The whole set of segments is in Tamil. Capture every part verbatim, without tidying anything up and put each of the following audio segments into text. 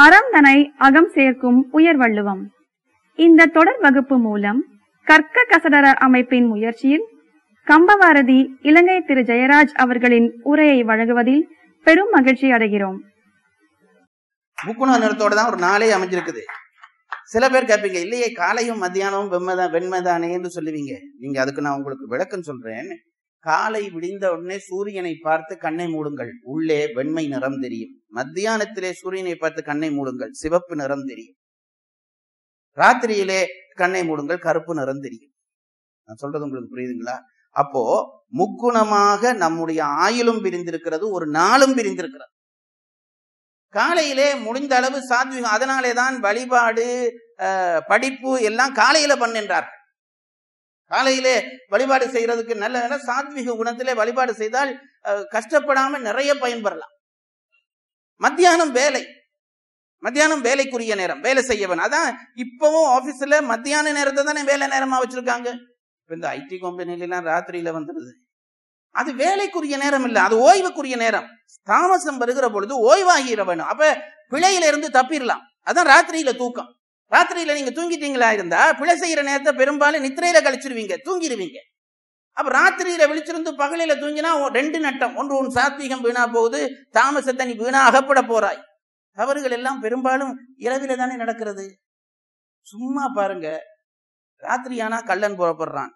அறம் தனை அகம் சேர்க்கும் உயர்வள்ளுவம். இந்த தொடர் வகுப்பு மூலம் கற்க கசடர அமைப்பின் முயற்சியில் கம்பவாரதி இலங்கை திரு ஜெயராஜ் அவர்களின் உரையை வழங்குவதில் பெரும் மகிழ்ச்சி அடைகிறோம். முக்குண நிறத்தோட தான் ஒரு நாளே அமைஞ்சிருக்குது. சில பேர் கேட்பீங்க, இல்லையே காலையும் மத்தியானமும் வெண்மைதான் வெண்மைதானே என்று சொல்லுவீங்க. நீங்க அதுக்கு நான் உங்களுக்கு விளக்கம் சொல்றேன். காலை விடிந்த உடனே சூரியனை பார்த்து கண்ணை மூடுங்கள், உள்ளே வெண்மை நிறம் தெரியும். மத்தியானத்திலே சூரியனை பார்த்து கண்ணை மூடுங்கள், சிவப்பு நிறம் தெரியும். ராத்திரியிலே கண்ணை மூடுங்கள், கருப்பு நிறம் தெரியும். நான் சொல்றது உங்களுக்கு புரியுதுங்களா? அப்போ முக்குணமாக நம்முடைய ஆயுளும் பிரிந்திருக்கிறது, ஒரு நாளும் பிரிந்திருக்கிறது. காலையிலே முடிந்த அளவு சாத்விகம். அதனாலேதான் வழிபாடு படிப்பு எல்லாம் காலையில பண்ணுகின்றார்கள். காலையிலே வழிபாடு செய்யறதுக்கு நல்ல சாத்விக குணத்திலே வழிபாடு செய்தால் கஷ்டப்படாம நிறைய பயன்பெறலாம். மத்தியானம் வேலை, மத்தியானம் வேலைக்குரிய நேரம், வேலை செய்யவன். அதான் இப்பவும் ஆபீஸ்ல மத்தியான நேரத்தை தானே வேலை நேரமா வச்சிருக்காங்க. இப்ப இந்த ஐடி கம்பெனில எல்லாம் ராத்திரியில வந்துடுது. அது வேலைக்குரிய நேரம் இல்ல, அது ஓய்வுக்குரிய நேரம். தாமசம் வருகிற பொழுது ஓய்வாகிற வேணும். அப்ப பிழையில இருந்து தப்பிடலாம். அதான் ராத்திரியில தூக்கம். ராத்திரியில நீங்க தூங்கிட்டீங்களா இருந்தா பிழை செய்யற நேரத்தை பெரும்பாலும் நித்திரையில கழிச்சிருவீங்க, தூங்கிடுவீங்க. அப்ப ராத்திரியில விழிச்சிருந்து பகலில தூங்கினா ரெண்டு நட்டம். ஒன்று உன் சாத்வீகம் வீணா போகுது, தாமசத்தை நீ வீணா அகப்பட போறாய். தவறுகள் எல்லாம் பெரும்பாலும் இரவில தானே நடக்கிறது. சும்மா பாருங்க, ராத்திரியானா கள்ளன் புறப்படுறான்,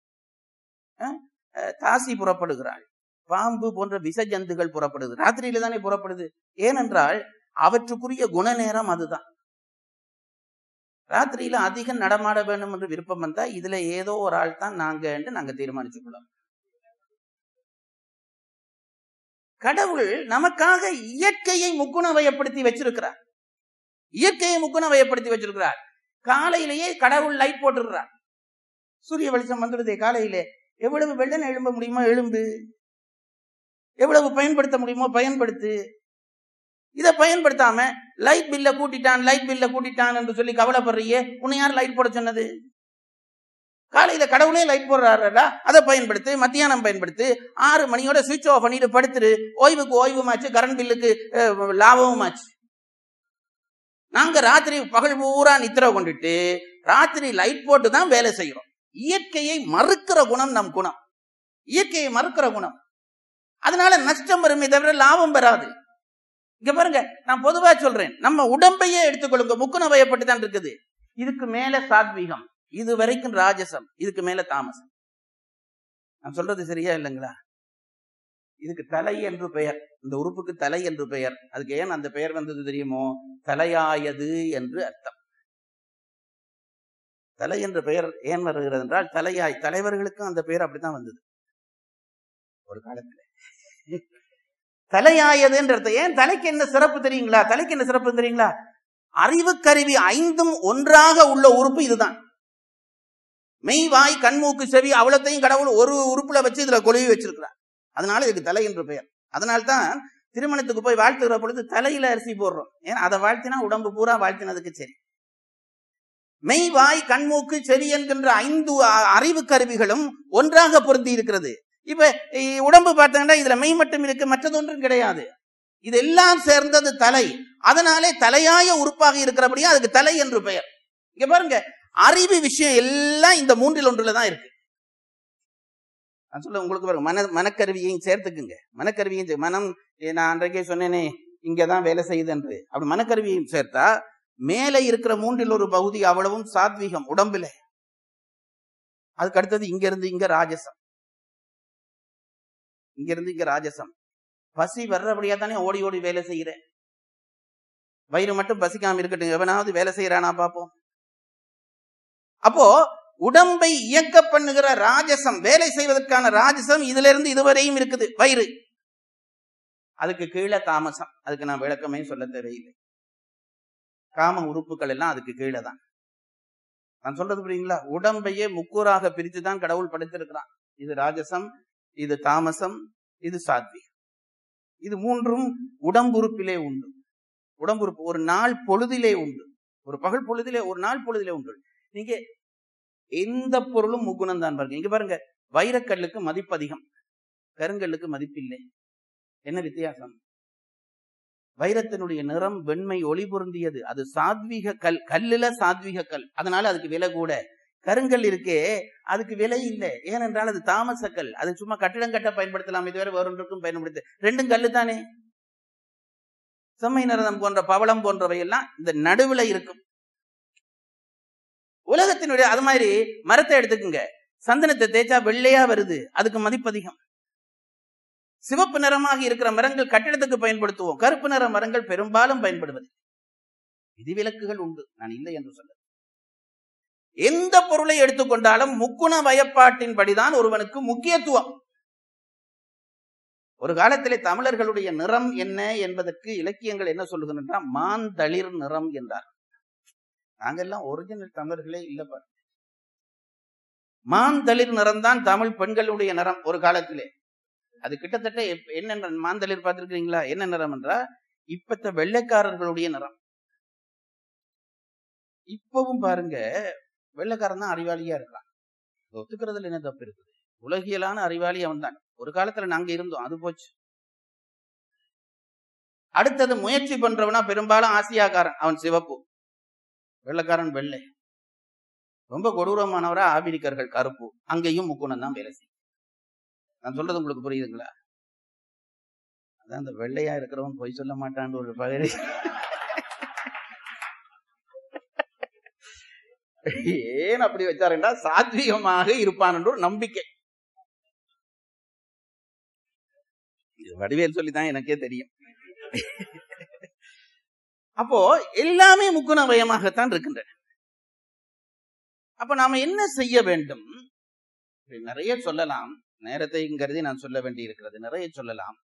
தாசி புறப்படுகிறாள், பாம்பு போன்ற விச ஜந்துகள் புறப்படுது. ராத்திரியில தானே புறப்படுது. ஏனென்றால் அவற்றுக்குரிய குண நேரம் அதுதான். ராத்திரியில அதிகம் நடமாட வேண்டும் என்று விருப்பம் வந்தா இதுல ஏதோ ஒரு ஆள் தான் நாங்க என்று நாங்க தீர்மானிச்சுக்கலாம். கடவுள் நமக்காக இயற்கையை முக்குணவயப்படுத்தி வச்சிருக்கிறார். இயற்கையை முக்குணவயப்படுத்தி வச்சிருக்கிறார். காலையிலேயே கடவுள் லைட் போட்டுருக்கிறார். சூரிய வெளிச்சம் வந்துடுதே காலையிலே. எவ்வளவு வெள்ளனை எழும்ப முடியுமோ எழும்பு, எவ்வளவு பயன்படுத்த முடியுமோ பயன்படுத்து. இதை பயன்படுத்தாம லைட் பில்ல கூட்டிட்டான் லைட் பில்ல கூட்டிட்டான் என்று சொல்லி கவலைப்படுறியே, உன்னை யார் லைட் போட சொன்னது? காலையில கடவுளே லைட் போடுறாரா, அதை பயன்படுத்து. மத்தியானம் பயன்படுத்து. ஆறு மணியோட சுவிட்ச் ஆஃப் பண்ணிட்டு படுத்துரு. ஓய்வுக்கு ஓய்வுமாச்சு, கரண்ட் பில்லுக்கு லாபமும் ஆச்சு. நாங்க ராத்திரி பகல் பூரா நித்திர கொண்டுட்டு ராத்திரி லைட் போட்டு தான் வேலை செய்யறோம். இயற்கையை மறுக்கிற குணம் நம் குணம். இயற்கையை மறுக்கிற குணம். அதனால நஷ்டம் வருமே தவிர லாபம் பெறாது. இங்க பாருங்க, நான் பொதுவா சொல்றேன், நம்ம உடம்பையே எடுத்துக்கொள்ளுங்க, முக்குண வயப்பட்டு தான் இருக்குது. இதுக்கு மேல சாத்வீகம், இது வரைக்கும் ராஜசம், இதுக்கு மேல தாமசம். நான் சொல்றது சரியா இல்லைங்களா? இதுக்கு தலை என்று பெயர், இந்த உறுப்புக்கு தலை என்று பெயர். அதுக்கு ஏன் அந்த பெயர் வந்தது தெரியுமோ? தலையாயது என்று அர்த்தம். தலை என்ற பெயர் ஏன் வருகிறது என்றால் தலையாய், தலைவர்களுக்கும் அந்த பெயர் அப்படித்தான் வந்தது ஒரு காலத்துல. தலையாயது என்ற அர்த்தம். ஏன் தலைக்கு என்ன சிறப்பு தெரியுங்களா? தலைக்கு என்ன சிறப்பு தெரியுங்களா? அறிவு கருவி ஐந்தும் ஒன்றாக உள்ள உறுப்பு இதுதான். மெய், வாய், கண்மூக்கு, செவி அவ்வளத்தையும் கடவுள் ஒரு உறுப்புல வச்சு இதுல கொழுவி வச்சிருக்கிறார். அதனால இதுக்கு தலை என்று பெயர். அதனால்தான் திருமணத்துக்கு போய் வாழ்த்துகிற பொழுது தலையில அரிசி போடுறோம். ஏன்னா அதை வாழ்த்தினா உடம்பு பூரா வாழ்த்தினதுக்கு சரி. மெய், வாய், கண்மூக்கு, செவி என்கின்ற ஐந்து அறிவு கருவிகளும் ஒன்றாக பொருந்தி இருக்கிறது. இப்ப உடம்பு பார்த்தீங்கன்னா இதுல மெய் மட்டும் இருக்கு, மற்றது ஒன்றும் கிடையாது. இதெல்லாம் சேர்ந்தது தலை. அதனாலே தலையாய உறுப்பாக இருக்கிறபடியா அதுக்கு தலை என்று பெயர். இங்க பாருங்க, அறிவு விஷயம் எல்லாம் இந்த மூன்றில் ஒன்றுலதான் இருக்கு. நான் சொல்ல உங்களுக்கு பாருங்க, மன மனக்கருவியையும் சேர்த்துக்குங்க. மனக்கருவியும் மனம், நான் அன்றைக்கே சொன்னேனே இங்கதான் வேலை செய்யுது என்று. அப்படி மனக்கருவியையும் சேர்த்தா மேலே இருக்கிற மூன்றில் ஒரு பகுதி அவ்வளவும் சாத்வீகம் உடம்புல. அதுக்கு அடுத்தது இங்க இருந்து இங்க ராஜசம், இங்க இருந்து இங்க ராஜசம். பசி வர்றபடியா தானே ஓடி ஓடி வேலை செய்யறேன். வயிறு மட்டும் பசிக்காம இருக்கட்டும், எவனாவது வேலை செய்யறானா பாப்போம். அப்போ உடம்பை இயக்க பண்ணுகிற ராஜசம், வேலை செய்வதற்கான ராஜசம் இதுல இருந்து இதுவரையும் இருக்குது வயிறு. அதுக்கு கீழே தாமசம். அதுக்கு நான் விளக்கமே சொல்ல தேவையில்லை. காம உறுப்புகள் எல்லாம் அதுக்கு கீழே தான். நான் சொல்றது புரியுங்களா? உடம்பையே முக்கூறாக பிரித்து தான் கடவுள் படைத்திருக்கிறான். இது ராஜசம், இது தாமசம், இது சாத்வீகம். இது மூன்றும் உடம்புறுப்பிலே உண்டு. உடம்புறுப்பு ஒரு நாள் பொழுதிலே உண்டு, ஒரு பகல் பொழுதிலே, ஒரு நாள் பொழுதிலே உண்டு. நீங்க எந்த பொருளும் முக்குணம் தான் பாருங்க. இங்க பாருங்க, வைரக்கல்லுக்கு மதிப்பு அதிகம், கருங்கல்லுக்கு மதிப்பு இல்லை. என்ன வித்தியாசம்? வைரத்தினுடைய நிறம் வெண்மை ஒளி பொருந்தியது. அது சாத்வீக கல், கல்லுல சாத்வீக கல், அதனால அதுக்கு விலை கூட. கருங்கல் இருக்கே அதுக்கு விலை இல்லை, ஏனென்றால் அது தாமச கல். அது சும்மா கட்டிடம் கட்ட பயன்படுத்தலாம், இதுவரை வேறொன்றுக்கும் பயன்படுத்த. ரெண்டும் கல்லு தானே. செம்மை நிறம் போன்ற பவளம் போன்றவை எல்லாம் இந்த நடுவுல இருக்கும். உலகத்தினுடைய அது மாதிரி மரத்தை எடுத்துக்குங்க, சந்தனத்தை தேய்ச்சா வெள்ளையா வருது, அதுக்கு மதிப்பு அதிகம். சிவப்பு நிறமாக இருக்கிற மரங்கள் கட்டிடத்துக்கு பயன்படுத்துவோம், கருப்பு நிற மரங்கள் பெரும்பாலும் பயன்படுவது. விதிவிலக்குகள் உண்டு, நான் இல்லை என்று சொல்ல. எந்த பொருளை எடுத்துக்கொண்டாலும் முக்குண வயப்பாட்டின் படிதான் ஒருவனுக்கு முக்கியத்துவம். ஒரு காலத்திலே தமிழர்களுடைய நிறம் என்ன என்பதற்கு இலக்கியங்கள் என்ன சொல்லுகின்றன, மாந்தளிர் நிறம் என்றார். நாங்கெல்லாம் ஒரிஜினல் தமிழர்களே இல்லப்பா. மாந்தளிர் நிறம் தான் தமிழ் பெண்களுடைய நிறம் ஒரு காலத்திலே. அது கிட்டத்தட்ட என்ன மாந்தளிர் பார்த்திருக்கீங்களா? என்ன நிறம் என்றா இப்பத்த வெள்ளைக்காரர்களுடைய நிறம். இப்பவும் பாருங்க, வெள்ளைக்காரன் தான் அறிவாளியா இருக்கான், ஒத்துக்கிறதுல என்ன தப்பு இருக்குது? உலகியலான அறிவாளி அவன் தான். ஒரு காலத்துல நாங்க இருந்தோம், அது போச்சு. அடுத்தது முயற்சி பண்றவனா பெரும்பாலும் ஆசியாக்காரன், அவன் சிவப்பு, வெள்ளைக்காரன் வெள்ளை. ரொம்ப கொடூரமானவரா ஆபிரிக்கர்கள் கருப்பு, அங்கேயும் முக்குணம் தான் வேலை செய்யும். நான் சொல்றது உங்களுக்கு புரியுதுங்களா? அதான் அந்த வெள்ளையா இருக்கிறவன் பொய் சொல்ல மாட்டான்னு ஒரு பகை. ஏன் அப்படி வச்சாருன்னா சாத்வீகமாக இருப்பான் என்ற ஒரு நம்பிக்கை. வடிவேல் சொல்லிதான் எனக்கே தெரியும். அப்போ எல்லாமே முக்குண வயமாகத்தான் இருக்கின்றன. அப்ப நாம என்ன செய்ய வேண்டும்? நிறைய சொல்லலாம், நேரத்தை கருதி நான் சொல்ல வேண்டி இருக்கிறது, நிறைய சொல்லலாம்.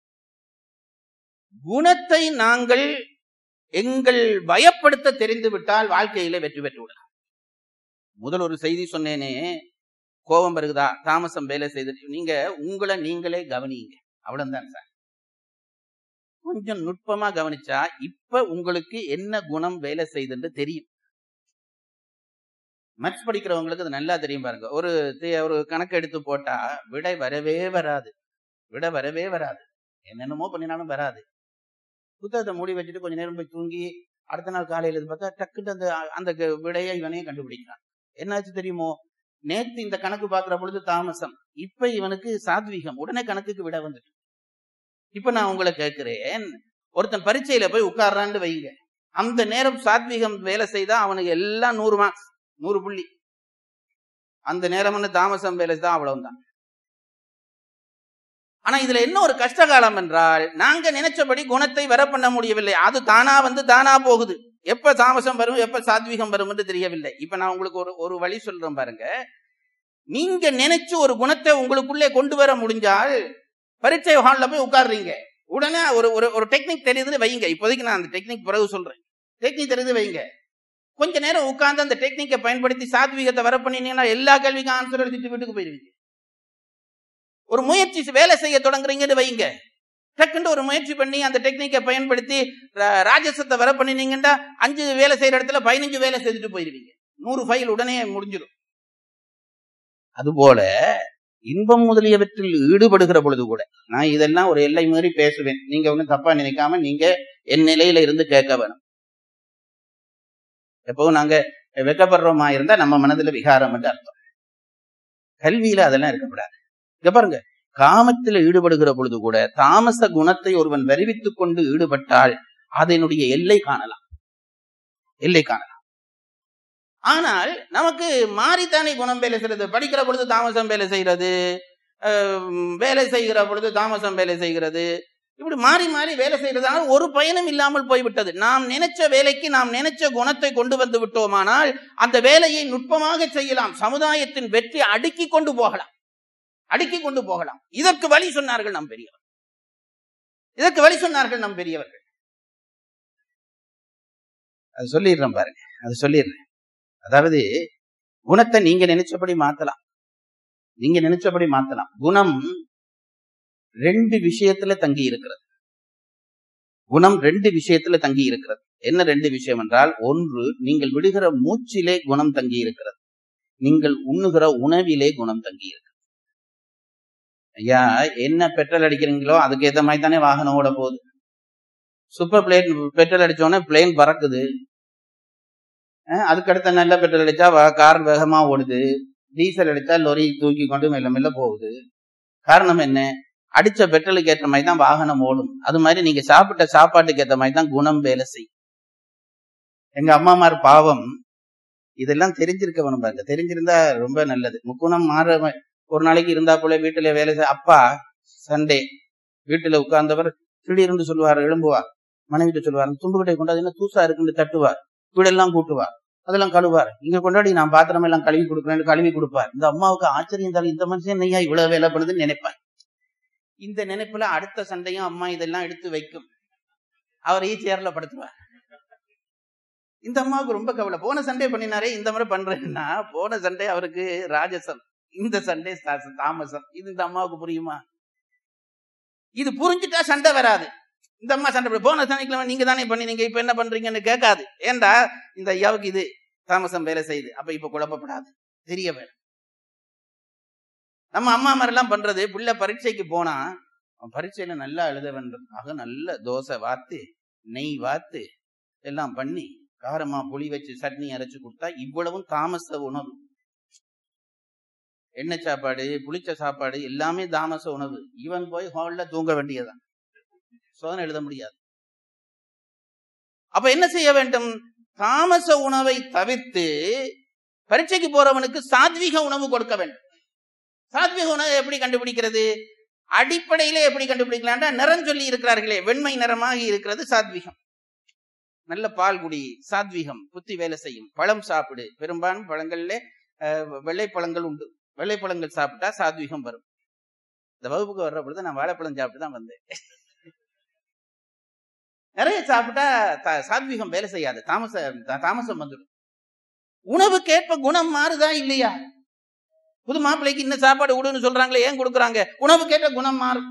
குணத்தை நாங்கள் எங்கள் வயப்படுத்த தெரிந்து விட்டால் வாழ்க்கையில வெற்றி பெற்று விடலாம். முதல் ஒரு செய்தி சொன்னேனே, கோபம் வருகுதா, தாமசம் வேலை செய்து, நீங்க உங்களை நீங்களே கவனிங்க, அவ்வளவுதான் சார். கொஞ்சம் நுட்பமா கவனிச்சா இப்ப உங்களுக்கு என்ன குணம் வேலை செய்துன்னு தெரியும். மேத்ஸ் படிக்கிறவங்களுக்கு அது நல்லா தெரியும். பாருங்க, ஒரு ஒரு கணக்கு எடுத்து போட்டா விடை வரவே வராது, விடை வரவே வராது, என்னென்னமோ பண்ணினாலும் வராது. புத்தகத்தை மூடி வச்சுட்டு கொஞ்ச நேரம் போய் தூங்கி அடுத்த நாள் காலையில பார்த்தா டக்குன்னு அந்த அந்த விடையை இவனையும் கண்டுபிடிக்கிறான். என்னாச்சு தெரியுமோ, நேத்து இந்த கணக்கு பாக்குற பொழுது தாமசம், இப்ப இவனுக்கு சாத்வீகம், உடனே கணக்குக்கு விட வந்துட்டு. இப்ப நான் உங்களை கேட்கிறேன், ஒருத்தன் பரீட்சையில போய் உட்கார்றான்னு வைங்க, அந்த நேரம் சாத்வீகம் வேலை செய்தா அவனுக்கு எல்லாம் நூறு மார்க்ஸ், நூறு புள்ளி. அந்த நேரம் தாமசம் வேலை தான், அவ்வளவுதான். ஆனா இதுல என்ன ஒரு கஷ்ட காலம் என்றால், நாங்க நினைச்சபடி குணத்தை வர பண்ண முடியவில்லை. அது தானா வந்து தானா போகுது. எப்ப தாமசம் வரும், எப்ப சாத்வீகம் வரும் என்று தெரியவில்லை. இப்ப நான் உங்களுக்கு ஒரு ஒரு வழி சொல்றேன் பாருங்க. நீங்க நினைச்சு ஒரு குணத்தை உங்களுக்குள்ளே கொண்டு வர முடிஞ்சால், பரீட்சை ஹால்ல போய் உட்கார்றீங்க, உடனே ஒரு ஒரு டெக்னிக் தெரியுதுன்னு வைங்க. இப்போதைக்கு நான் அந்த டெக்னிக் பிறகு சொல்றேன். டெக்னிக் தெரியுது வைங்க, கொஞ்ச நேரம் உட்கார்ந்து அந்த டெக்னிக்கை பயன்படுத்தி சாத்வீகத்தை வர பண்ணினீங்கன்னா எல்லா கேள்விக்கும் ஆன்சர் எழுதிட்டு வீட்டுக்கு போயிருவீங்க. ஒரு முயற்சி வேலை செய்ய தொடங்குறீங்கன்னு வைங்க, டக்குன்னு ஒரு முயற்சி பண்ணி அந்த டெக்னிக்கை பயன்படுத்தி ராஜசத்தை வர பண்ணினீங்கன்னா அஞ்சு வேலை செய்யற இடத்துல பதினஞ்சு வேலை செய்துட்டு போயிருவீங்க, நூறு ஃபைல் உடனே முடிஞ்சிடும். அதுபோல இன்பம் முதலியவற்றில் ஈடுபடுகிற பொழுது கூட நான் இதெல்லாம் ஒரு எல்லை மீறி பேசுவேன். நீங்க ஒன்னும் தப்பா நினைக்காம நீங்க என் நிலையில இருந்து கேட்க வேணும். எப்பவும் நாங்க வெக்கப்படுறோமா இருந்தா நம்ம மனதுல விகாரம் என்று அர்த்தம். கல்வியில அதெல்லாம் இருக்கக்கூடாது. இங்க பாருங்க, காமத்தில் ஈடுபடுகிற பொழுது கூட தாமச குணத்தை ஒருவன் வருவித்துக் கொண்டு ஈடுபட்டால் அதனுடைய எல்லை காணலாம், எல்லை காணலாம். ஆனால் நமக்கு மாறித்தானே குணம் வேலை செய்யறது. படிக்கிற பொழுது தாமசம் வேலை செய்யறது, வேலை செய்கிற பொழுது தாமசம் வேலை செய்கிறது, இப்படி மாறி மாறி வேலை செய்யறதால ஒரு பயனும் இல்லாமல் போய்விட்டது. நாம் நினைச்ச வேலைக்கு நாம் நினைச்ச குணத்தை கொண்டு வந்து விட்டோமானால் அந்த வேலையை நுட்பமாக செய்யலாம், சமுதாயத்தின் வெற்றி அடுக்கி கொண்டு போகலாம், அடுக்கி கொண்டு போகலாம். இதற்கு வழி சொன்னார்கள் நம் பெரியவர், இதற்கு வழி சொன்னார்கள் நம் பெரியவர்கள். அது சொல்லிடுறேன் பாருங்க, அது சொல்லிடுறேன். அதாவது குணத்தை நீங்க நினைச்சபடி மாத்தலாம், நீங்க நினைச்சபடி மாத்தலாம். குணம் ரெண்டு விஷயத்துல தங்கி இருக்கிறது. குணம் ரெண்டு விஷயத்துல தங்கி இருக்கிறது. என்ன ரெண்டு விஷயம் என்றால், ஒன்று நீங்கள் விடுகிற மூச்சிலே குணம் தங்கி இருக்கிறது, நீங்கள் உண்ணுகிற உணவிலே குணம் தங்கி இருக்கிறது. ஐயா, என்ன பெட்ரோல் அடிக்கிறீங்களோ அதுக்கு ஏற்ற மாதிரி தானே வாகனம் ஓட போகுது. சூப்பர் பிளேன் பெட்ரோல் அடிச்சோடனே பிளேன் பறக்குது. அதுக்கடுத்த நல்ல பெட்ரோல் அடிச்சா கார் வேகமா ஓடுது. டீசல் அடிச்சா லொரி தூக்கி கொண்டு மெல்ல மெல்ல போகுது. காரணம் என்ன? அடிச்ச பெட்ரோலுக்கு ஏற்ற மாதிரி தான் வாகனம் ஓடும். அது மாதிரி நீங்க சாப்பிட்ட சாப்பாட்டுக்கு ஏற்ற மாதிரி தான் குணம் வேலை செய்யும். எங்க அம்மாமார் பாவம் இதெல்லாம் தெரிஞ்சிருக்க வேணும் பாருங்க. தெரிஞ்சிருந்தா ரொம்ப நல்லது. முக்குணம் மாற ஒரு நாளைக்கு இருந்தா போல வீட்டுல வேலை செய்ய அப்பா சண்டே வீட்டுல உட்கார்ந்தவர் திடீர்னு சொல்லுவார், எழும்புவார், மனைவிட்ட சொல்லுவார், தும்புகிட்டை கொண்டாது என்ன தூசா இருக்குன்னு தட்டுவார், வீடெல்லாம் கூட்டுவார், அதெல்லாம் கழுவார், இங்க கொண்டாடி நான் பாத்திரம் எல்லாம் கழுவி கொடுக்குறேன்னு கழுவி கொடுப்பார். இந்த அம்மாவுக்கு ஆச்சரியம் தான், இந்த மனுஷன் நெய்யா இவ்வளவு வேலை பண்ணுதுன்னு நினைப்பார். இந்த நினைப்புல அடுத்த சண்டையும் அம்மா இதெல்லாம் எடுத்து வைக்கும். அவர் ஈச்சியர்ல படுத்துவார். இந்த அம்மாவுக்கு ரொம்ப கவலை. போன சண்டே பண்ணினாரே இந்த முறை பண்றேன்னா, போன சண்டே அவருக்கு ராஜசம், இந்த சண்டே தாமசம். இது இந்த அம்மாவுக்கு புரியுமா? இது புரிஞ்சுட்டா சண்டை வராது. இந்த அம்மா சண்டை போன சனிக்கிழமை நீங்க தானே பண்ணினீங்க, இப்ப என்ன பண்றீங்கன்னு கேட்காது. ஏண்டா இந்த ஐயாவுக்கு இது தாமசம் வேலை செய்யுது. அப்ப இப்ப குழப்பப்படாது, தெரிய வேலை. நம்ம அம்மா மாதிரிலாம் பண்றது, பிள்ளை பரீட்சைக்கு போனா பரீட்சையில நல்லா எழுத வேண்டதுக்காக நல்ல தோசை வாத்து நெய் வாத்து எல்லாம் பண்ணி காரமா புளி வச்சு சட்னி அரைச்சு கொடுத்தா இவ்வளவும் தாமச உணவு. எண்ணெய் சாப்பாடு புளிச்ச சாப்பாடு எல்லாமே தாமச உணவு. இவன் போய் ஹால்ல தூங்க வேண்டியதான், சோதனை எழுத முடியாது. அப்ப என்ன செய்ய வேண்டும்? தாமச உணவை தவிர்த்து பரீட்சைக்கு போறவனுக்கு சாத்வீக உணவு கொடுக்க வேண்டும். சாத்வீக உணவு எப்படி கண்டுபிடிக்கிறது? அடிப்படையிலே எப்படி கண்டுபிடிக்கலாம்டா, நிறம் சொல்லி இருக்கிறார்களே, வெண்மை நிறமாக இருக்கிறது சாத்வீகம். நல்ல பால் குடி சாத்வீகம், புத்தி வேலை செய்யும். பழம் சாப்பிடு, பெரும்பாலும் பழங்கள்ல வெள்ளை பழங்கள் உண்டு, வெள்ளை பழங்கள் சாப்பிட்டா சாத்வீகம் வரும். இந்த வகுப்புக்கு வர்ற பொழுது நான் வாழைப்பழம் சாப்பிட்டு தான் வந்தேன். நிறைய சாப்பிட்டா சாத்வீகம் வேலை செய்யாது, தாமச தாமசம் வந்துடும். உணவுக்கேற்ப குணம் மாறுதா இல்லையா? புது மாப்பிள்ளைக்கு இன்னும் சாப்பாடு விடுன்னு சொல்றாங்களே, ஏன் கொடுக்குறாங்க? உணவுக்கேற்ற குணம் மாறும்.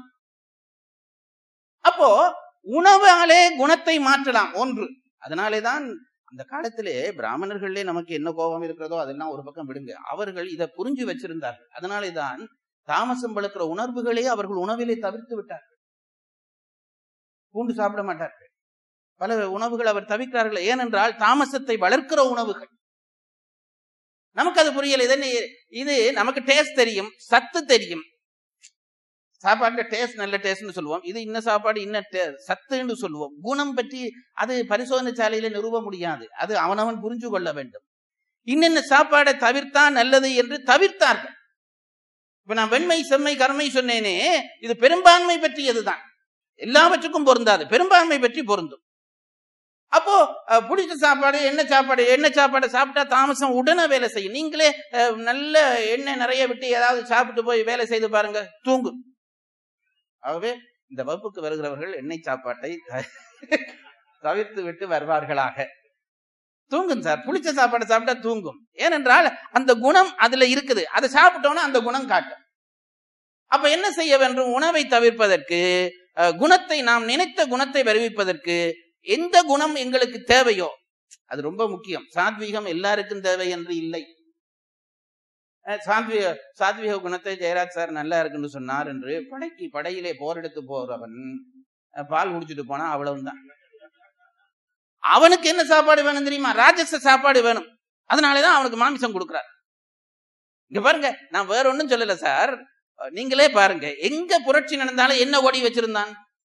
அப்போ உணவாலே குணத்தை மாற்றலாம் ஒன்று. அதனாலேதான் அந்த காலத்திலே பிராமணர்களே நமக்கு என்ன கோபம் இருக்கிறதோ அதெல்லாம் ஒரு பக்கம் விடுங்க, அவர்கள் இதை புரிஞ்சு வச்சிருந்தார்கள். அதனாலேதான் தாமசம் வளர்க்கிற உணர்வுகளே அவர்கள் உணவிலே தவிர்த்து விட்டார்கள். பூண்டு சாப்பிட மாட்டார்கள், பல உணவுகள் அவர் தவிர்க்கிறார்கள். ஏனென்றால் தாமசத்தை வளர்க்கிற உணவுகள். நமக்கு அது புரியல. இது இது நமக்கு டேஸ்ட் தெரியும், சத்து தெரியும். சாப்பாட்டுல டேஸ்ட் நல்ல டேஸ்ட்னு சொல்லுவோம், இது இன்ன சாப்பாடு இன்ன சத்துன்னு சொல்லுவோம். குணம் பற்றி அது பரிசோதனை சாலையில நிறுவ முடியாது, அது அவனவன் புரிஞ்சு கொள்ள வேண்டும். இன்னென்ன சாப்பாடை தவிர்த்தா நல்லது என்று தவிர்த்தார்கள். இப்ப நான் வெண்மை செம்மை கருமை சொன்னேனே, இது பெரும்பான்மை பற்றியதுதான், எல்லாவற்றுக்கும் பொருந்தாது, பெரும்பான்மை பற்றி பொருந்தும். அப்போ பிடிச்ச சாப்பாடு என்ன சாப்பாடு என்ன சாப்பாடு சாப்பிட்டா தாமசம் உடனே வேலை செய்யும். நீங்களே நல்ல எண்ணெய் நிறைய விட்டு ஏதாவது சாப்பிட்டு போய் வேலை செய்து பாருங்க, தூங்கும். ஆகவே இந்த வகுப்புக்கு வருகிறவர்கள் எண்ணெய் சாப்பாட்டை தவிர்த்து விட்டு வருவார்களாக. தூங்கும் சார், புளிச்ச சாப்பாடு சாப்பிட்டா தூங்கும். ஏனென்றால் அந்த குணம் அதுல இருக்குது, அதை சாப்பிட்டோம்னா அந்த குணம் காட்டும். அப்ப என்ன செய்ய வேண்டும்? உணவை தவிர்ப்பதற்கு, குணத்தை நாம் நினைத்த குணத்தை வருவிப்பதற்கு எந்த குணம் எங்களுக்கு தேவையோ அது ரொம்ப முக்கியம். சாத்வீகம் எல்லாருக்கும் தேவை என்று இல்லை. சாத்வீக சாத்வீக குணத்தை ஜெயராஜ் சார் நல்லா இருக்குன்னு சொன்னார் என்று படைக்கு படையிலே போரெடுத்து போறவன் பால் குடிச்சிட்டு போனா அவ்வளவுதான். அவனுக்கு என்ன சாப்பாடு வேணும் தெரியுமா? ராஜச சாப்பாடு வேணும். அதனாலேதான் அவனுக்கு மாமிசம் கொடுக்கிறார். இங்க பாருங்க, நான் வேற ஒன்னும் சொல்லல சார், நீங்களே பாருங்க. எங்க புரட்சி நடந்தாலும் என்ன கொடி வச்சிருந்தான்?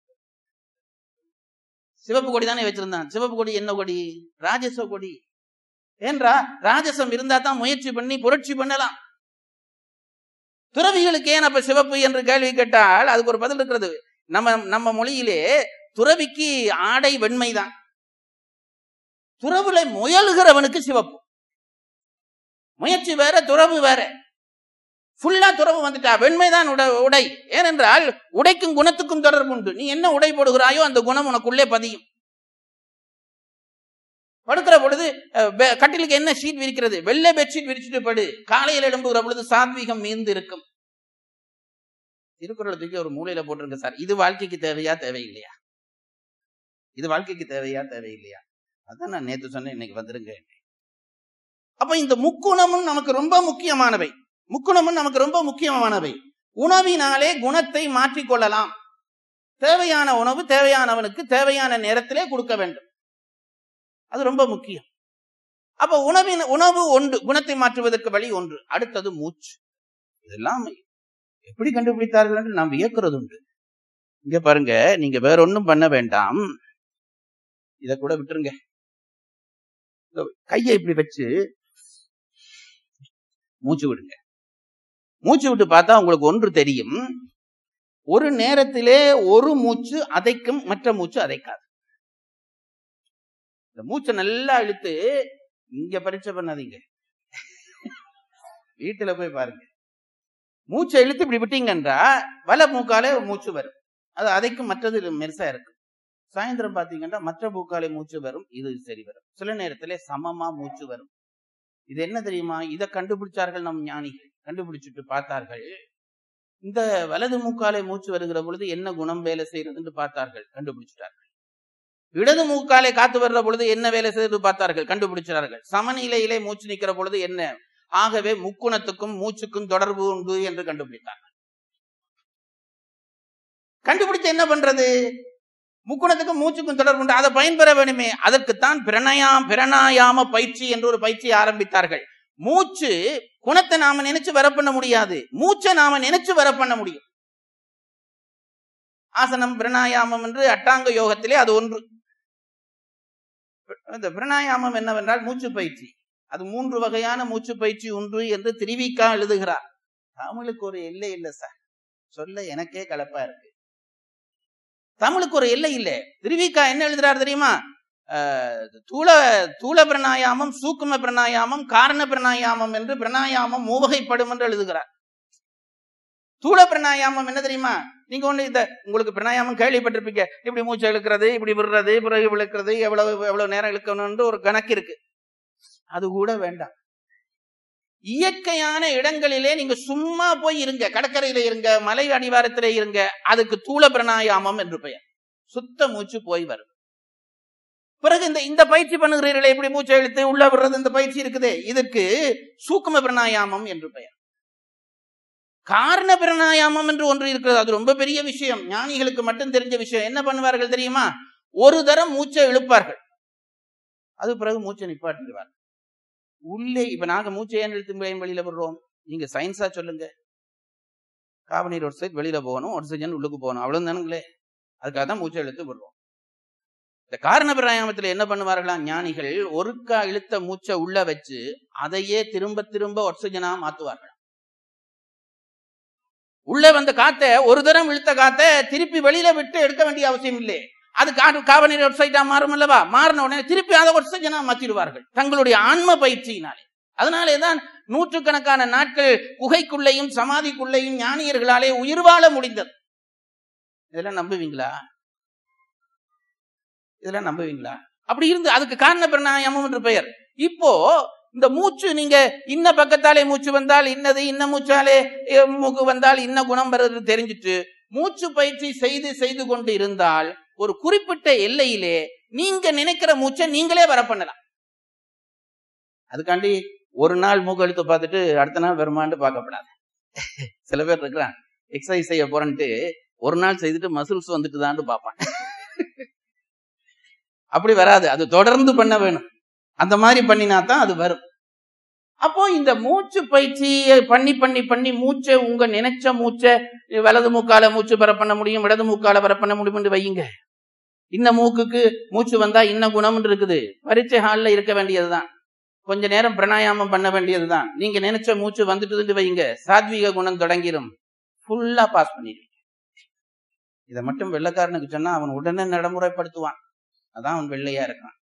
சிவப்பு கொடி தானே வச்சிருந்தான். சிவப்பு கொடி என்ன கொடி? ராஜச கொடி. ஏன்றா ராஜசம் இருந்தா தான் முயற்சி பண்ணி புரட்சி பண்ணலாம். துறவிகளுக்கு ஏன் அப்ப சிவப்பு என்று கேள்வி கேட்டால் அதுக்கு ஒரு பதில் இருக்கிறது. நம்ம நம்ம மொழியிலே துறவிக்கு ஆடை வெண்மைதான், துறவுல முயல்கிறவனுக்கு சிவப்பு. முயற்சி வேற, துறவு வேற. ஃபுல்லா துறவு வந்துட்டா வெண்மைதான் உடை. ஏனென்றால் உடைக்கும் குணத்துக்கும் தொடர்பு உண்டு. நீ என்ன உடை போடுகிறாயோ அந்த குணம் உனக்குள்ளே பதியும். படுக்கிற பொழுது கட்டிலுக்கு என்ன ஷீட் விரிக்கிறது? வெள்ளை பெட்ஷீட் விரிச்சுட்டு படு. காலையில் எழும்புகிற பொழுது சாத்வீகம் மீந்து இருக்கும். திருக்குறளை தூக்கி ஒரு மூலையில போட்டிருக்க சார். இது வாழ்க்கைக்கு தேவையா தேவையில்லையா? இது வாழ்க்கைக்கு தேவையா தேவையில்லையா? அதான் நான் நேற்று சொன்னேன், இன்னைக்கு வந்துருங்க. அப்ப இந்த முக்குணமும் நமக்கு ரொம்ப முக்கியமானவை. முக்குணமும் நமக்கு ரொம்ப முக்கியமானவை. உணவினாலே குணத்தை மாற்றிக்கொள்ளலாம். தேவையான உணவு தேவையானவனுக்கு தேவையான நேரத்திலே கொடுக்க வேண்டும். அது ரொம்ப முக்கியம். அப்ப உணவின் உணவு ஒன்று, குணத்தை மாற்றுவதற்கு வழி ஒன்று. அடுத்தது மூச்சு. இதெல்லாம் எப்படி கண்டுபிடித்தார்கள் என்று நாம் வியக்கிறது உண்டு. இங்க பாருங்க, நீங்க வேற ஒன்றும் பண்ண வேண்டாம், இத கூட விட்டுருங்க. கையை இப்படி வச்சு மூச்சு விடுங்க. மூச்சு விட்டு பார்த்தா உங்களுக்கு ஒன்று தெரியும், ஒரு நேரத்திலே ஒரு மூச்சு அதைக்கும், மற்ற மூச்சு அதைக்காது. இந்த மூச்சை நல்லா இழுத்து, இங்க பரீட்சை பண்ணாதீங்க, வீட்டுல போய் பாருங்க. மூச்சை இழுத்து இப்படி விட்டீங்கன்றா வல மூக்காலே மூச்சு வரும், அது அதைக்கும் மற்றது மெருசா இருக்கு. சாயந்தரம் பாத்தீங்கன்னா மற்ற மூக்காலே மூச்சு வரும், இது சரி வரும். சில நேரத்திலே சமமா மூச்சு வரும். இது என்ன தெரியுமா? இதை கண்டுபிடிச்சார்கள் நம் ஞானிகள். கண்டுபிடிச்சிட்டு பார்த்தார்கள், இந்த வலது மூக்காலே மூச்சு வருகிற பொழுது என்ன குணம் வேலை செய்யறதுன்னு பார்த்தார்கள், கண்டுபிடிச்சிட்டார்கள். இடது மூக்காலே காத்து வர்ற பொழுது என்ன வேலை செய்யறது பார்த்தார்கள், கண்டுபிடிச்சார்கள். சமநிலையிலே மூச்சு நிக்கிற பொழுது என்ன, ஆகவே முக்குணத்துக்கும் மூச்சுக்கும் தொடர்பு உண்டு என்று கண்டுபிடித்தார்கள். கண்டுபிடிச்சு என்ன பண்றது? முக்குணத்துக்கும் மூச்சுக்கும் தொடர்பு உண்டு, அதை பயன்பெற வேணுமே. அதற்குத்தான் பிரணயாம் பிரணாயாம பயிற்சி என்று ஒரு பயிற்சி ஆரம்பித்தார்கள். மூச்சு குணத்தை நாம நினைச்சு வர பண்ண முடியாது, மூச்சை நாம நினைச்சு வர பண்ண முடியும். ஆசனம் பிரணாயாமம் என்று அட்டாங்க யோகத்திலே அது ஒன்று. இந்த பிரணாயாமம் என்னவென்றால் மூச்சு பயிற்சி. அது மூன்று வகையான மூச்சு பயிற்சி உண்டு என்று திருவிக்கா எழுதுகிறார். தமிழுக்கு ஒரு எல்லை இல்லை சார், சொல்ல எனக்கே கலப்பா இருக்கு. தமிழுக்கு ஒரு எல்லை இல்லை. திருவிக்கா என்ன எழுதுறாரு தெரியுமா? தூள தூள பிரணாயாமம், சூக்கும பிரணாயாமம், காரண பிரணாயாமம் என்று பிரணாயாமம் மூவகைப்படும் என்று எழுதுகிறார். தூள பிரணாயாமம் என்ன தெரியுமா? நீங்க ஒண்ணு இந்த உங்களுக்கு பிரணாயாமம் கேள்விப்பட்டிருப்பீங்க. இப்படி மூச்சை இழுக்கிறது, இப்படி விடுறது, பிறகு விழுக்கிறது, எவ்வளவு எவ்வளவு நேரம் இழுக்கணும்னு ஒரு கணக்கு இருக்கு. அது கூட வேண்டாம். இயற்கையான இடங்களிலே நீங்க சும்மா போய் இருங்க, கடற்கரையில இருங்க, மலை அடிவாரத்திலே இருங்க, அதுக்கு தூள பிரணாயாமம் என்று பெயர். சுத்த மூச்சு போய் வரும். பிறகு இந்த இந்த பயிற்சி பண்ணுகிறீர்களே, இப்படி மூச்சை இழுத்து உள்ள விடுறது, இந்த பயிற்சி இருக்குதே, இதுக்கு சூக்கும பிரணாயாமம் என்று பெயர். காரண பிரணாயாமம் என்று ஒன்று இருக்கிறது. அது ரொம்ப பெரிய விஷயம், ஞானிகளுக்கு மட்டும் தெரிஞ்ச விஷயம். என்ன பண்ணுவார்கள் தெரியுமா? ஒரு தரம் மூச்சை இழுப்பார்கள், அது பிறகு மூச்சை நிப்பாட்டிடுவார்கள். உள்ளே இப்ப நாங்க மூச்சை ஏன் இழுத்து வெளியில விடுறோம்? நீங்க சயின்ஸா சொல்லுங்க. கார்பன் ஆக்சைடு வெளியில போகணும், ஆக்சிஜன் உள்ளுக்கு போகணும், அவ்வளவு தானுங்களே. அதுக்காக தான் மூச்சை இழுத்து விடுறோம். இந்த காரண பிராயாமத்துல என்ன பண்ணுவார்களா ஞானிகள்? ஒருக்கா இழுத்த மூச்சை உள்ள வச்சு அதையே திரும்ப திரும்ப ஆக்சிஜனா மாத்துவார்கள். உள்ள வந்த காத்தை, ஒரு தரம் இழுத்த காத்தை திருப்பி வெளியில விட்டு எடுக்க வேண்டிய அவசியம் இல்லை. அது கார்பன் ஆக்சைடா மாறும் அல்லவா? மாறின உடனே திருப்பி அதை ஆக்சிஜனா மாத்திடுவார்கள் தங்களுடைய ஆன்ம பயிற்சியினாலே. அதனாலேதான் நூற்றுக்கணக்கான நாட்கள் குகைக்குள்ளேயும் சமாதிக்குள்ளேயும் ஞானியர்களாலே உயிர் வாழ முடிந்தது. இதெல்லாம் நம்புவீங்களா? இதெல்லாம் நம்புவீங்களா? அப்படி இருந்து அதுக்கு காரண பிரணாயாமம் என்று பெயர். இப்போ இந்த மூச்சு, நீங்க இன்ன பக்கத்தாலே மூச்சு வந்தால் இன்னது, இன்ன மூச்சாலே மூக்கு வந்தால் இன்ன குணம் வருது தெரிஞ்சுட்டு மூச்சு பயிற்சி செய்து செய்து கொண்டு இருந்தால் ஒரு குறிப்பிட்ட எல்லையிலே நீங்க நினைக்கிற மூச்சை நீங்களே வர பண்ணலாம். அதுக்காண்டி ஒரு நாள் மூக்கு எழுத்து பார்த்துட்டு அடுத்த நாள் வருமானு பார்க்கப்படாது. சில பேர் இருக்கிறான், எக்ஸசைஸ் செய்ய போறேன்ட்டு ஒரு நாள் செய்துட்டு மசில்ஸ் வந்துட்டு தான் பார்ப்பான். அப்படி வராது, அது தொடர்ந்து பண்ண வேணும். அந்த மாதிரி பண்ணினா தான் அது வரும். அப்போ இந்த மூச்சு பயிற்சியை பண்ணி பண்ணி பண்ணி மூச்சை, உங்க நினைச்ச மூச்சை வலது மூக்கால மூச்சு வர பண்ண முடியும், இடது மூக்கால வர பண்ண முடியும் வையுங்க. இன்ன மூக்குக்கு மூச்சு வந்தா இன்ன குணம் இருக்குது. பரீட்சை ஹால்ல இருக்க வேண்டியதுதான், கொஞ்ச நேரம் பிராணாயாமம் பண்ண வேண்டியதுதான். நீங்க நினைச்ச மூச்சு வந்துட்டு வையுங்க, சாத்வீக குணம் தொடங்கிரும், ஃபுல்லா பாஸ் பண்ணிடுவீங்க. இதை மட்டும் வெள்ளைக்காரனுக்கு சொன்னா அவன் உடனே நடைமுறைப்படுத்துவான். அதான் அவன் வெள்ளையா இருக்கான்.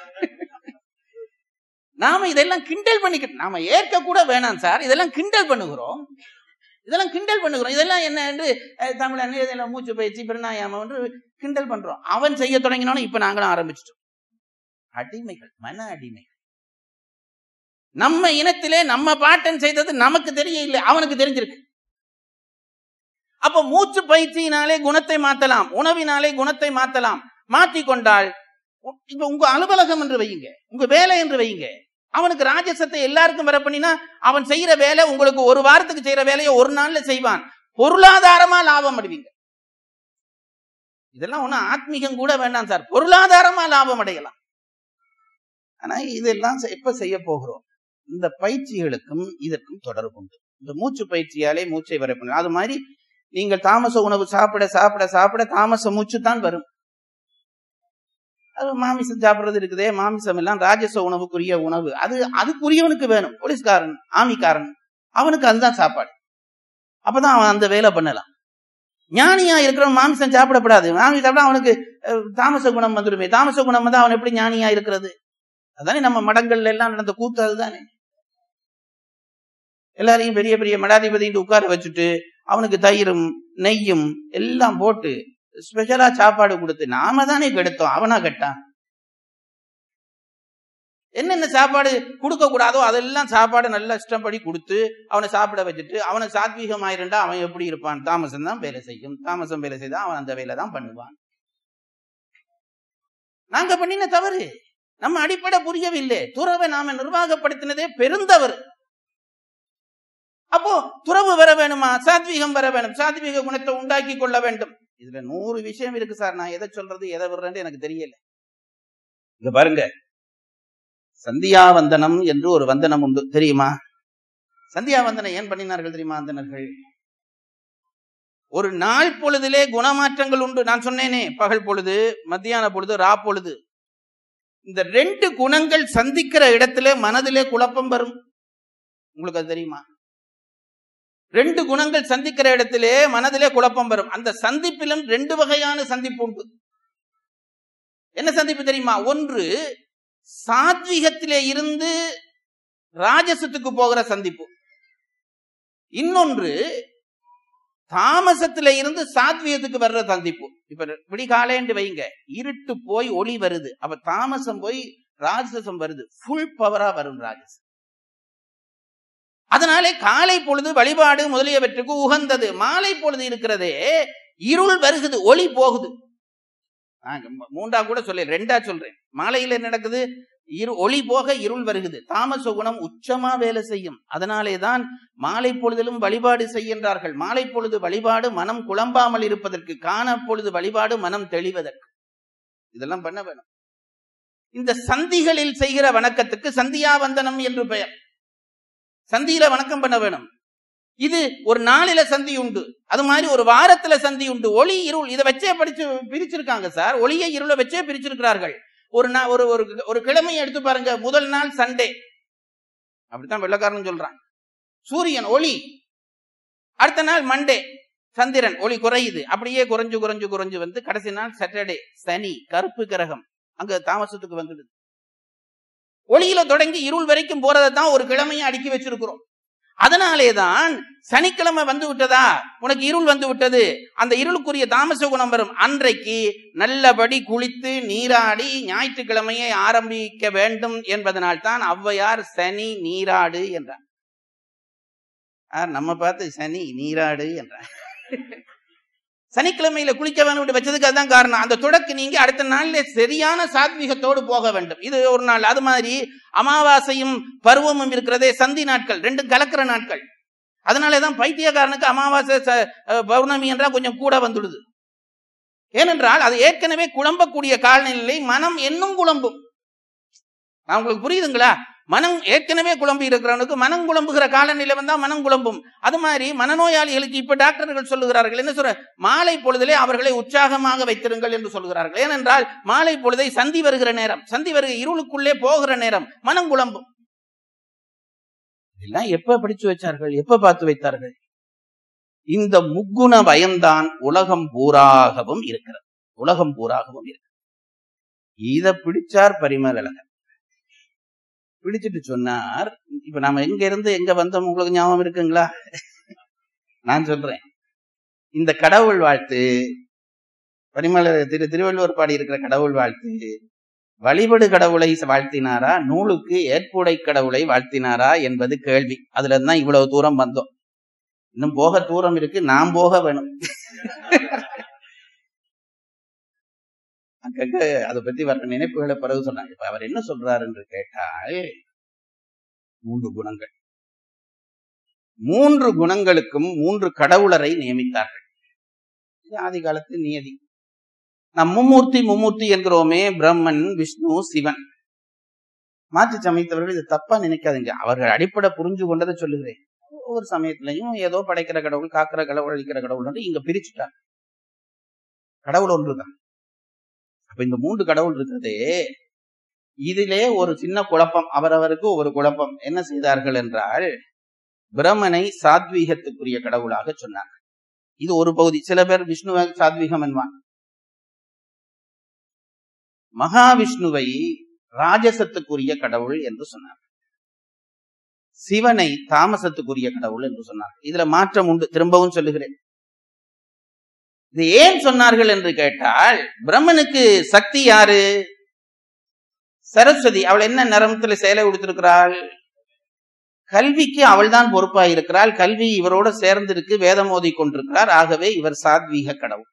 நாம இதெல்லாம் கிண்டல் பண்ணிக்கிட்டு நாம ஏற்க கூட வேணாம் சார். இதெல்லாம் கிண்டல் பண்ணுகிறோம், இதெல்லாம் கிண்டல் பண்ணுகிறோம். இதெல்லாம் என்ன என்று தமிழ் இதெல்லாம் மூச்சு பயிற்சி பிரணாயாமம் என்று கிண்டல் பண்றோம். அவன் செய்ய தொடங்கினோன்னு இப்ப நாங்களும் ஆரம்பிச்சிட்டோம். அடிமைகள், மன அடிமைகள். நம்ம இனத்திலே நம்ம பாட்டன் செய்தது நமக்கு தெரியல, அவனுக்கு தெரிஞ்சிருக்கு. அப்ப மூச்சு பயிற்சியினாலே குணத்தை மாத்தலாம், உணவினாலே குணத்தை மாத்தலாம். மாற்றிக்கொண்டால் இப்ப உங்க அலுவலகம் என்று வையுங்க, உங்க வேலை என்று வையுங்க. அவனுக்கு ராஜசத்தை எல்லாருக்கும் வர பண்ணினா அவன் செய்யற வேலை உங்களுக்கு ஒரு வாரத்துக்கு செய்யற வேலையை ஒரு நாள்ல செய்வான். பொருளாதாரமா லாபம் அடைவீங்க. இதெல்லாம் ஒன்னும் ஆத்மீகம் கூட வேண்டாம் சார், பொருளாதாரமா லாபம் அடையலாம். ஆனா இதெல்லாம் எப்ப செய்ய போகிறோம்? இந்த பயிற்சிகளுக்கும் இதற்கும் தொடர்பு உண்டு. இந்த மூச்சு பயிற்சியாலே மூச்சை வர பண்ணலாம். அது மாதிரி நீங்கள் தாமச உணவு சாப்பிட சாப்பிட சாப்பிட தாமச மூச்சு தான் வரும். அது மாமிசம் சாப்பிடுறது இருக்குதே, மாமிசம் எல்லாம் ராஜச உணவுக்குரிய உணவு. அது அதுக்குரியவனுக்கு வேணும். போலீஸ்காரன், ஆமிக்காரன், அவனுக்கு அதுதான் சாப்பாடு. அப்பதான் அவன் அந்த வேலை பண்ணலாம். ஞானியா இருக்கிறவன் மாமிசம் சாப்பிடப்படாது. மாமிசம் சாப்பிட அவனுக்கு தாமச குணம் வந்துடுமே. தாமச குணம் வந்து அவன் எப்படி ஞானியா இருக்கிறது? அதானே நம்ம மடங்கள்ல எல்லாம் நடந்த கூத்து. அதுதானே எல்லாரையும் பெரிய பெரிய மடாதிபதி உட்கார வச்சுட்டு அவனுக்கு தயிரும் நெய்யும் எல்லாம் போட்டு ஸ்பெஷலா சாப்பாடு கொடுத்து நாம தானே கெடுத்தோம், அவனா கெட்டான். என்னென்ன சாப்பாடு கொடுக்க கூடாதோ அதெல்லாம் சாப்பாடு நல்ல இஷ்டப்படி கொடுத்து அவனை சாப்பிட வச்சுட்டு அவனை சாத்வீகம் ஆயிருந்தா அவன் எப்படி இருப்பான்? தாமசம் தான் வேலை செய்யும். தாமசம் வேலை செய்தா அவன் அந்த வேலை தான் பண்ணுவான். நாங்க பண்ணின தவறு, நம்ம அடிப்படை புரியவில்லை. துறவை நாம நிர்வாகப்படுத்தினதே பெருந்தவறு. அப்போ துறவு வர வேணுமா? சாத்வீகம் வர வேணும். சாத்வீக குணத்தை உண்டாக்கி கொள்ள வேண்டும். இதுல நூறு விஷயம் இருக்கு சார். நான் எதை சொல்றது எதை விடுறேன்னு எனக்கு தெரியல. இங்க பாருங்க, சந்தியாவந்தனம் என்று ஒரு வந்தனம் உண்டு, தெரியுமா? சந்தியாவந்தனம் ஏன் பண்ணினார்கள் தெரியுமா அந்தனர்கள்? ஒரு நாள் பொழுதிலே குணமாற்றங்கள் உண்டு. நான் சொன்னேனே, பகல் பொழுது, மத்தியான பொழுது, ரா பொழுது. இந்த ரெண்டு குணங்கள் சந்திக்கிற இடத்துல மனதிலே குழப்பம் வரும். உங்களுக்கு அது தெரியுமா? ரெண்டு குணங்கள் சந்திக்கிற இடத்திலே மனதிலே குழப்பம் வரும். அந்த சந்திப்பிலும் ரெண்டு வகையான சந்திப்பு உண்டு. என்ன சந்திப்பு தெரியுமா? ஒன்று சாத்வீகத்திலே இருந்து ராஜசத்துக்கு போகிற சந்திப்பு. இன்னொன்று தாமசத்திலே இருந்து சாத்வீகத்துக்கு வர்ற சந்திப்பு. இப்ப விடிகாலேண்டு வைங்க, இருட்டு போய் ஒளி வருது. அப்ப தாமசம் போய் ராஜசம் வருது. ஃபுல் பவரா வரும் ராஜசம். அதனாலே காலை பொழுது வழிபாடு முதலியவற்றுக்கு உகந்தது. மாலை பொழுது இருக்கிறதே இருள் வருகுது, ஒளி போகுது. மூன்றா கூட சொல்ல, ரெண்டா சொல்றேன். மாலையில் என்ன நடக்குது? இரு ஒளி போக இருள் வருகுது. தாமச குணம் உச்சமா வேலை செய்யும். அதனாலேதான் மாலை பொழுதிலும் வழிபாடு செய்கின்றார்கள். மாலை பொழுது வழிபாடு மனம் குழம்பாமல் இருப்பதற்கு, காண பொழுது வழிபாடு மனம் தெளிவதற்கு. இதெல்லாம் பண்ண வேணும். இந்த சந்திகளில் செய்கிற வணக்கத்துக்கு சந்தியாவந்தனம் என்று பெயர். சந்தியில வணக்கம் பண்ண வேணும். இது ஒரு நாளில சந்தி உண்டு, அது மாதிரி ஒரு வாரத்துல சந்தி உண்டு. ஒளி இருள் இதை வச்சே படிச்சு பிரிச்சிருக்காங்க சார். ஒளியை இருளை வச்சே பிரிச்சிருக்கிறார்கள். ஒரு ஒரு ஒரு கிழமையை எடுத்து பாருங்க. முதல் நாள் சண்டே, அப்படித்தான் வெள்ளக்காரன் சொல்றான். சூரியன் ஒளி. அடுத்த நாள் மண்டே, சந்திரன் ஒளி குறையுது. அப்படியே குறைஞ்சு குறைஞ்சு குறைஞ்சு வந்து கடைசி நாள் சாட்டர்டே, சனி கருப்பு கிரகம் அங்க தாமசத்துக்கு வந்துடுது. ஒளியில தொடங்கி இருள் வரைக்கும் போறதை தான் ஒரு கிழமையை அடுக்கி வச்சிருக்கிறோம். அதனாலேதான் சனிக்கிழமை வந்து விட்டதா, உனக்கு இருள் வந்து விட்டது, அந்த இருளுக்குரிய தாமச குணம் வரும். அன்றைக்கு நல்லபடி குளித்து நீராடி ஞாயிற்றுக்கிழமையை ஆரம்பிக்க வேண்டும் என்பதனால் தான் ஔவையார் சனி நீராடு என்றார். நம்ம பார்த்து சனி நீராடு என்றார். சனிக்கிழமையில குளிக்க வேண்டும் வச்சதுக்கு அதுதான் காரணம். அந்த தொடக்கு நீங்க அடுத்த நாள்ல சரியான சாத்வீகத்தோடு போக வேண்டும். இது ஒரு நாள். அது மாதிரி அமாவாசையும் பருவமும் இருக்கிறதே சந்தி நாட்கள், ரெண்டும் கலக்கிற நாட்கள். அதனாலேதான் பைத்தியக்காரனுக்கு அமாவாசை பௌர்ணமி என்றால் கொஞ்சம் கூட வந்துடுது. ஏனென்றால் அது ஏற்கனவே குழம்பக்கூடிய காலநிலை, மனம் என்னும் குழம்பும். நான் உங்களுக்கு புரியுதுங்களா? மனம் ஏற்கனவே குழம்பி இருக்கிறவனுக்கு மனம் குழம்புகிற காலநிலை வந்தா மனம் குழம்பும். அது மாதிரி மனநோயாளிகளுக்கு இப்ப டாக்டர்கள் சொல்லுகிறார்கள், என்ன சொல்ற, மாலை பொழுதிலே அவர்களை உற்சாகமாக வைத்திருங்கள் என்று சொல்கிறார்கள். ஏனென்றால் மாலை பொழுதை சந்தி வருகிற நேரம், சந்தி வருகிற இருளுக்குள்ளே போகிற நேரம், மனம் குழம்பும். இதெல்லாம் எப்ப படிச்சு வச்சார்கள், எப்ப பார்த்து வைத்தார்கள்? இந்த முக்குண பயம்தான் உலகம் பூராகவும் இருக்கிறது. உலகம் பூராகவும் இருக்கிறது. இத பிடிச்சார் பரிமளகன். பிடிச்சிட்டு சொன்னார், இப்ப நாம எங்க இருந்து எங்க வந்தோம் உங்களுக்கு ஞாபகம் இருக்குங்களா? நான் சொல்றேன். இந்த கடவுள் வாழ்த்து, பரிமள திரு திருவள்ளுவர் பாடி இருக்கிற கடவுள் வாழ்த்து, வழிபடு கடவுளை வாழ்த்தினாரா, நூலுக்கு ஏற்புடை கடவுளை வாழ்த்தினாரா என்பது கேள்வி. அதுல தான் இவ்வளவு தூரம் வந்தோம். இன்னும் போக தூரம் இருக்கு, நாம் போக வேணும். அங்கங்க அதை பத்தி வர நினைப்புகளை பிறகு சொன்னாங்க. இப்ப அவர் என்ன சொல்றாரு என்று கேட்டால், மூன்று குணங்கள், மூன்று குணங்களுக்கும் மூன்று கடவுளரை நியமித்தார்கள். இது ஆதி காலத்து நியதி. நாம் மும்மூர்த்தி மும்மூர்த்தி என்கிறோமே, பிரம்மன், விஷ்ணு, சிவன். மாற்றி சமைத்தவர்கள் இது தப்பா நினைக்காதீங்க. அவர்கள் அடிப்படை புரிஞ்சு கொண்டதை சொல்லுகிறேன். ஒவ்வொரு சமயத்திலையும் ஏதோ படைக்கிற கடவுள், காக்கிற கடவுள், அழிக்கிற கடவுள் இங்க பிரிச்சுட்டாங்க. கடவுள் ஒன்றுதான். அப்ப இந்த மூன்று கடவுள் இருக்கிறதே, இதிலே ஒரு சின்ன குழப்பம், அவரவருக்கு ஒரு குழப்பம். என்ன செய்தார்கள் என்றால், பிரம்மனை சாத்வீகத்துக்குரிய கடவுளாக சொன்னாங்க. இது ஒரு பகுதி. சில பேர் விஷ்ணுவை சாத்வீகம் என்பான். மகாவிஷ்ணுவை ராஜசத்துக்குரிய கடவுள் என்று சொன்னார். சிவனை தாமசத்துக்குரிய கடவுள் என்று சொன்னார். இதுல மாற்றம் உண்டு. திரும்பவும் சொல்லுகிறேன். இது ஏன் சொன்னார்கள் என்று கேட்டால், பிரம்மனுக்கு சக்தி யாரு? சரஸ்வதி. அவள் என்ன நிறத்துல சேலை உடுத்திருக்கிறாள்? கல்விக்கு அவள் தான் பொறுப்பாக இருக்கிறாள். கல்வி இவரோட சேர்ந்திருக்கு, வேதம் ஓதி கொண்டிருக்கிறார். ஆகவே இவர் சாத்வீக கடவுள்.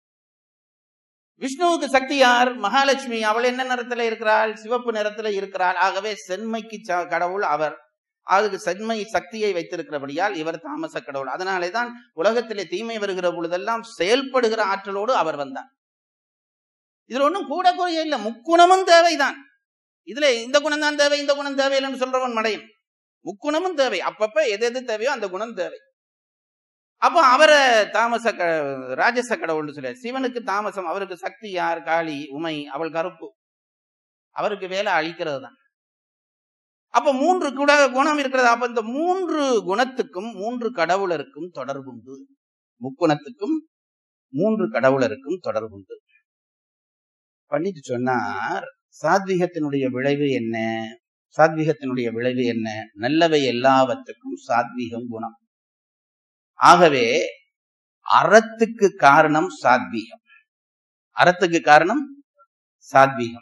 விஷ்ணுவுக்கு சக்தி யார்? மகாலட்சுமி. அவள் என்ன நிறத்துல இருக்கிறாள்? சிவப்பு நிறத்துல இருக்கிறாள். ஆகவே சென்மைக்கு கடவுள் அவர். அதுக்கு சென்மை சக்தியை வைத்திருக்கிறபடியால் இவர் தாமச கடவுள். அதனாலேதான் உலகத்திலே தீமை வருகிற பொழுதெல்லாம் செயல்படுகிற ஆற்றலோடு அவர் வந்தார். இதுல ஒன்றும் கூட குறைய இல்லை. முக்குணமும் தேவைதான். இதுல இந்த குணம் தான் தேவை, இந்த குணம் தேவையில்லைன்னு சொல்றவன் மடையன். முக்குணமும் தேவை. அப்பப்ப எது எது தேவையோ அந்த குணம் தேவை. அப்போ அவரை தாமச ராஜச கடவுள்னு சொல்ல. சிவனுக்கு தாமசம். அவருக்கு சக்தி யார்? காளி, உமை. அவள் கருப்பு. அவருக்கு வேலை அழிக்கிறது தான். அப்ப மூன்று கூட குணம் இருக்கிறது. அப்ப இந்த மூன்று குணத்துக்கும் மூன்று கடவுளருக்கும் தொடர்புண்டு. முக்குணத்துக்கும் மூன்று கடவுளருக்கும் தொடர்புண்டு. பண்ணிட்டு சொன்னார், சாத்வீகத்தினுடைய விளைவு என்ன? சாத்வீகத்தினுடைய விளைவு என்ன? நல்லவை எல்லாவற்றுக்கும் சாத்வீகம் குணம். ஆகவே அறத்துக்கு காரணம் சாத்வீகம். அறத்துக்கு காரணம் சாத்வீகம்.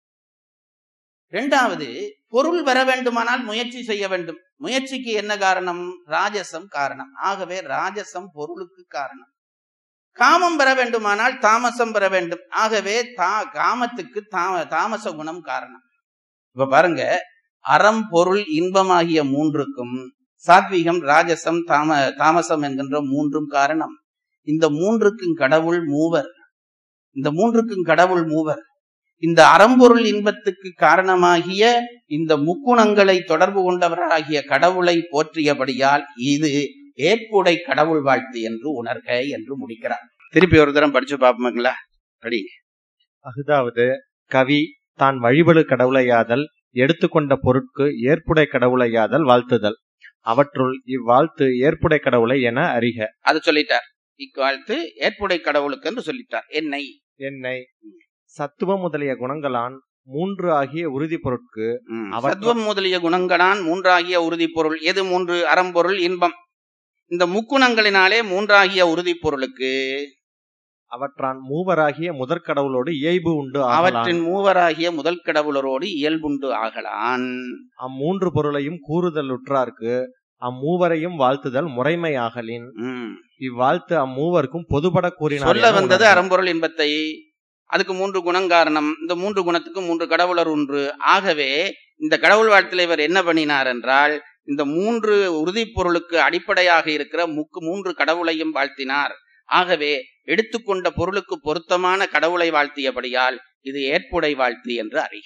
இரண்டாவது, பொருள் வர வேண்டுமானால் முயற்சி செய்ய வேண்டும். முயற்சிக்கு என்ன காரணம்? ராஜசம் காரணம். ஆகவே ராஜசம் பொருளுக்கு காரணம். காமம் பெற வேண்டுமானால் தாமசம் பெற வேண்டும். ஆகவே தா காமத்துக்கு தாமச குணம் காரணம். இப்ப பாருங்க, அறம், பொருள், இன்பமாகிய மூன்றுக்கும் சாத்வீகம், ராஜசம், தாம தாமசம் என்கின்ற மூன்றும் காரணம். இந்த மூன்றுக்கும் கடவுள் மூவர். இந்த மூன்றுக்கும் கடவுள் மூவர். இந்த அறம்பொருள் இன்பத்துக்கு காரணமாகிய இந்த முக்குணங்களை தொடர்பு கொண்டவராகிய கடவுளை போற்றியபடியால் இது ஏற்புடை கடவுள் வாழ்த்து என்று உணர்க என்று முடிக்கிறார். திருப்பி ஒரு தரம் படிச்சு பார்ப்போங்களா? படி. அதாவது கவி தான் வழிபடு கடவுளையாதல், எடுத்துக்கொண்ட பொருட்கு ஏற்புடை கடவுளையாதல் வாழ்த்துதல். அவற்றுள் இவ்வாழ்த்து ஏற்புடை கடவுளை என அறிக. அது சொல்லிட்டார். இவ்வாழ்த்து ஏற்புடை கடவுளுக்கு என்று சொல்லிட்டார். என்னை என்னை சத்துவம் முதலிய குணங்களான் மூன்று ஆகிய உறுதி பொருட்கு. சத்துவம் முதலிய குணங்களான் மூன்றாகிய உறுதி பொருள். எது மூன்று? அறம்பொருள், இன்பம். இந்த முக்குணங்களினாலே மூன்றாகிய உறுதி பொருளுக்கு அவற்றான் மூவராகிய முதற் கடவுளோடு இயல்பு உண்டு. அவற்றின் மூவராகிய முதல் கடவுளரோடு இயல்புண்டு ஆகலான். அம்மூன்று பொருளையும் கூறுதல் உற்றார்க்கு அம்மூவரையும் வாழ்த்துதல் முறைமை ஆகலின். இவ்வாழ்த்து அம்மூவருக்கும் பொதுபட கூறினார். சொல்ல வந்தது அறம்பொருள் இன்பத்தை. அதுக்கு மூன்று குணம் காரணம். இந்த மூன்று குணத்துக்கு மூன்று கடவுளர் ஒன்று. ஆகவே இந்த கடவுள் வாழ்த்துல இவர் என்ன பண்ணினார் என்றால், இந்த மூன்று உறுதி பொருளுக்கு அடிப்படையாக இருக்கிற முக்கு மூன்று கடவுளையும் வாழ்த்தினார். ஆகவே எடுத்துக்கொண்ட பொருளுக்கு பொருத்தமான கடவுளை வாழ்த்தியபடியால் இது ஏற்புடை வாழ்த்து என்று அறிக.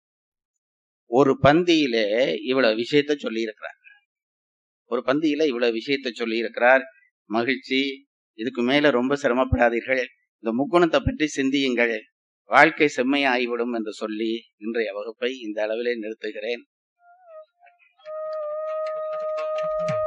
ஒரு பந்தியிலே இவ்வளவு விஷயத்தை சொல்லி இருக்கிறார். ஒரு பந்தியில இவ்வளவு விஷயத்தை சொல்லி இருக்கிறார். மகிழ்ச்சி. இதுக்கு மேல ரொம்ப சிரமப்படாதீர்கள். இந்த முக்குணத்தை பற்றி சிந்தியுங்கள். வாழ்க்கை செம்மையாகிவிடும் என்று சொல்லி இன்றைய வகுப்பை இந்த அளவிலே நிறுத்துகிறேன்.